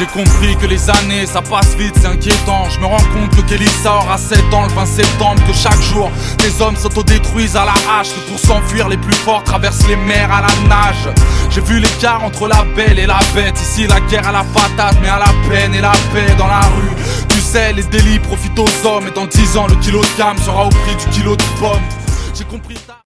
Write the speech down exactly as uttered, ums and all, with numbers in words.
J'ai compris que les années ça passe vite, c'est inquiétant. Je me rends compte que Kelissa aura sept ans le vingt septembre. Que chaque jour des hommes s'autodétruisent à la hache. Que pour s'enfuir les plus forts traversent les mers à la nage. J'ai vu l'écart entre la belle et la bête. Ici la guerre à la patate, mais à la peine et la paix dans la rue. Tu sais, les délits profitent aux hommes. Et dans dix ans le kilo de gamme sera au prix du kilo de pommes. J'ai compris ça.